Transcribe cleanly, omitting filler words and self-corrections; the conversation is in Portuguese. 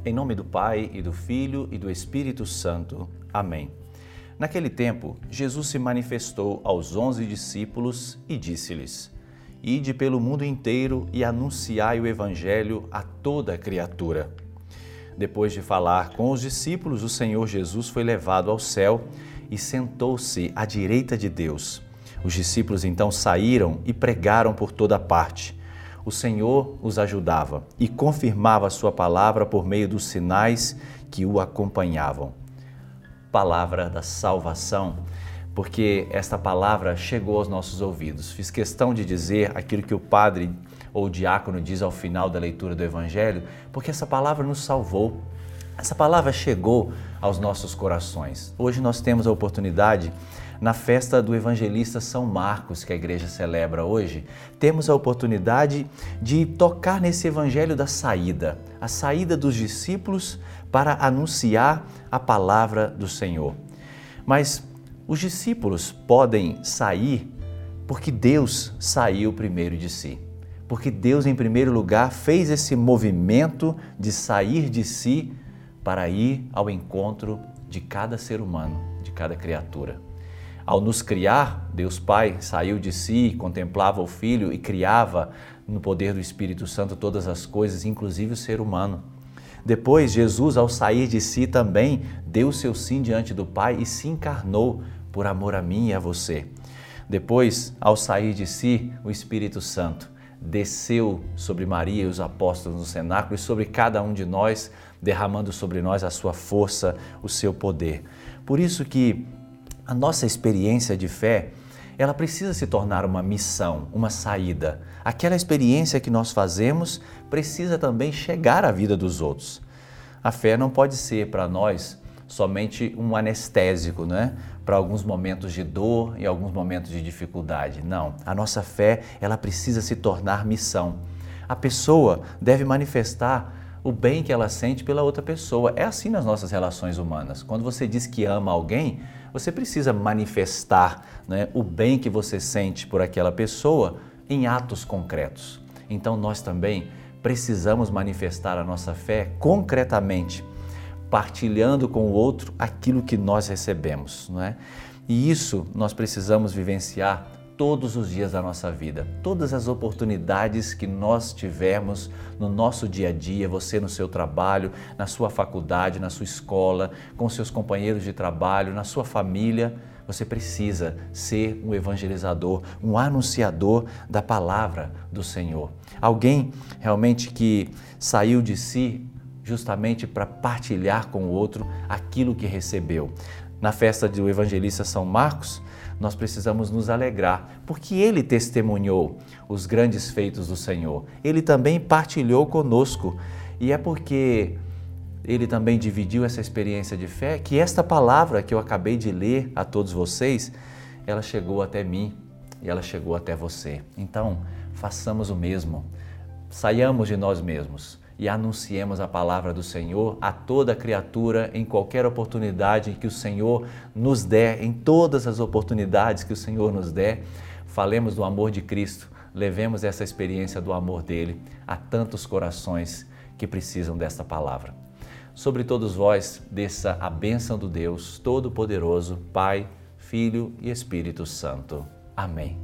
Em nome do Pai, e do Filho, e do Espírito Santo. Amém. Naquele tempo, Jesus se manifestou aos 11 discípulos e disse-lhes: Ide pelo mundo inteiro e anunciai o Evangelho a toda criatura. Depois de falar com os discípulos, o Senhor Jesus foi levado ao céu e sentou-se à direita de Deus. Os discípulos então saíram e pregaram por toda parte. O Senhor os ajudava e confirmava a sua palavra por meio dos sinais que o acompanhavam. Palavra da salvação, porque esta palavra chegou aos nossos ouvidos. Fiz questão de dizer aquilo que o padre ou o diácono diz ao final da leitura do Evangelho, porque essa palavra nos salvou. Essa palavra chegou aos nossos corações. Hoje nós temos a oportunidade, na festa do evangelista São Marcos, que a igreja celebra hoje, temos a oportunidade de tocar nesse evangelho da saída, a saída dos discípulos para anunciar a palavra do Senhor. Mas os discípulos podem sair porque Deus saiu primeiro de si. Porque Deus, em primeiro lugar, fez esse movimento de sair de si para ir ao encontro de cada ser humano, de cada criatura. Ao nos criar, Deus Pai saiu de si, contemplava o Filho e criava no poder do Espírito Santo todas as coisas, inclusive o ser humano. Depois, Jesus, ao sair de si, também deu seu sim diante do Pai e se encarnou por amor a mim e a você. Depois, ao sair de si, o Espírito Santo desceu sobre Maria e os apóstolos no cenáculo e sobre cada um de nós, derramando sobre nós a sua força, o seu poder. Por isso que a nossa experiência de fé, ela precisa se tornar uma missão, uma saída. Aquela experiência que nós fazemos precisa também chegar à vida dos outros. A fé não pode ser para nós somente um anestésico, né? Para alguns momentos de dor e alguns momentos de dificuldade. Não, a nossa fé, ela precisa se tornar missão. A pessoa deve manifestar o bem que ela sente pela outra pessoa. É assim nas nossas relações humanas. Quando você diz que ama alguém, você precisa manifestar, né, o bem que você sente por aquela pessoa em atos concretos. Então nós também precisamos manifestar a nossa fé concretamente, partilhando com o outro aquilo que nós recebemos, não é? E isso nós precisamos vivenciar todos os dias da nossa vida, todas as oportunidades que nós tivermos no nosso dia a dia, você no seu trabalho, na sua faculdade, na sua escola, com seus companheiros de trabalho, na sua família, você precisa ser um evangelizador, um anunciador da palavra do Senhor. Alguém realmente que saiu de si justamente para partilhar com o outro aquilo que recebeu. Na festa do evangelista São Marcos, nós precisamos nos alegrar, porque ele testemunhou os grandes feitos do Senhor. Ele também partilhou conosco e é porque ele também dividiu essa experiência de fé que esta palavra que eu acabei de ler a todos vocês, ela chegou até mim e ela chegou até você. Então, façamos o mesmo. Saiamos de nós mesmos e anunciemos a palavra do Senhor a toda criatura em qualquer oportunidade que o Senhor nos der, em todas as oportunidades que o Senhor nos der. Falemos do amor de Cristo, levemos essa experiência do amor dele a tantos corações que precisam desta palavra. Sobre todos vós, desça a bênção do Deus Todo-Poderoso, Pai, Filho e Espírito Santo. Amém.